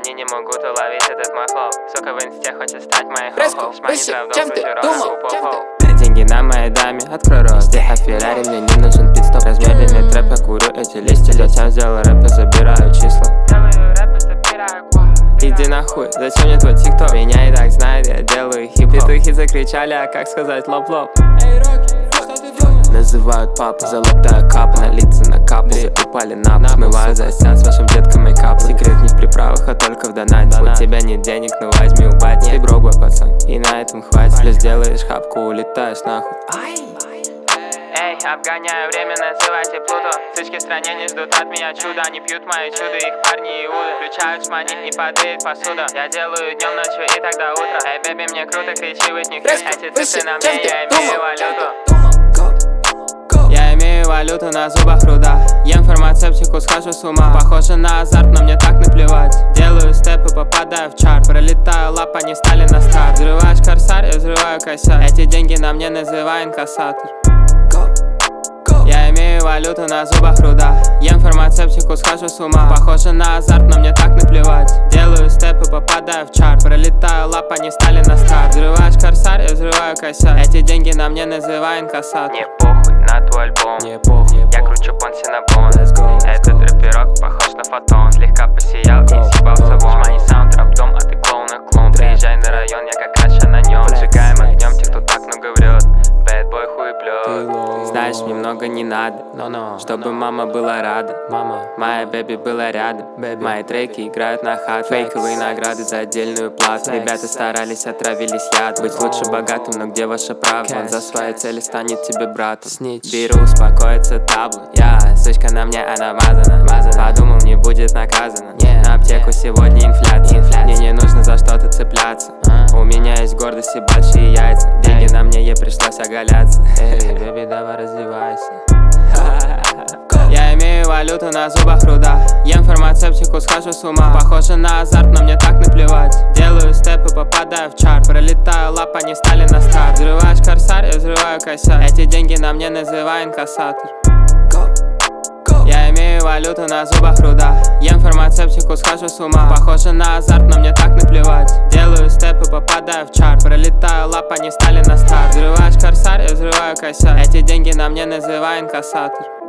они не могут уловить этот мой флоу. Сука в инсте хочет стать моей хо-хо. Выше, чем ты думал? Деньги на моей даме, открой рот. Здесь Феррари, мне не нужен пидстоп. Размеренный трэп, я курю эти листья. Затем сделал рэп и забираю числа. Иди нахуй, зачем мне твой тикток? Меня и так знает, я делаю хип-хоп. Петухи закричали, а как сказать лоп-лоп? Называют папу, золотая капа. На лица накапли, упали на пол. Смываю за стен с вашим детком мейкап. Секрет не в приправах, а только в донате. У тебя нет денег, ну возьми у бати. Ты брокбой, пацан, и на этом хватит. Плюс делаешь хапку, улетаешь нахуй. Эй, обгоняю время, называйте Плуту. Сычки в стране не ждут от меня чуда. Они пьют мои чудо, их парни иуды. Включают шмани и падает посуда. Я делаю днем, ночью и тогда утро. Эй, бэби, мне круто, кричи, with них. Эти цифры на мне, я имею валюту. Я имею валюту на зубах руда. Ем фармацевтику, схожу с ума. Похоже на азарт, но мне так наплевать. Делаю степы, попадаю в чарт. Пролетаю лап, они стали на старт. Взрываешь корсар, я взрываю косяк. Эти деньги на мне, называй инкассатор. Я имею валюту на зубах руда. Ем фармацевтику, схожу с ума. Похоже на азарт, но мне так наплевать. Делаю степы, попадаю в чарт. Пролетаю лап, они стали на старт. Взрываешь корсар, я взрываю косяк. Эти деньги на мне, называй инкассатор. Не похуй на твой альбом, Не похуй, я кручу понси на бон. Этот рэперок похож на фотон. Слегка посиял и съебался вон. Мои саунд рэп-дом, а ты клоун на клоун. Приезжай на район, я как Аша на нем. Сжигаем огнем тех, кто так много врет. Бэдбой хуеплет. Знаешь, мне много не надо, чтобы мама была рада. Моя бэби была рядом. Мои треки играют на хат. Фейковые награды за отдельную плату. Ребята старались, отравились яд. Быть лучше богатым, но где ваша правда? Он за свои цели станет тебе братом. Беру, успокоится табло. Я, сучка на мне, она мазана. Подумал, не будет наказана. На аптеку сегодня инфляция. Мне не нужно за что-то цепляться. У меня есть гордость и большие яйца. Деньги на мне, ей пришлось оголяться. Эй, бэби, давай раздевайся. Я имею валюту на зубах руда. Ем фармацевтику, схожу с ума. Похоже на азарт, но мне так наплевать. Делаю степы, попадаю в чарт. Пролетаю лап, они стали на старт. Взрываешь корсар, я взрываю косяк. Эти деньги на мне, называй инкассатор. Я имею валюту на зубах руда. Ем фармацевтику, схожу с ума. Похоже на азарт, но мне так наплевать. Делаю степы, попадаю в чарт. Пролетаю лап, они стали на старт. Взрываешь корсар, я взрываю косяк. Эти деньги на мне, называй инкассатор.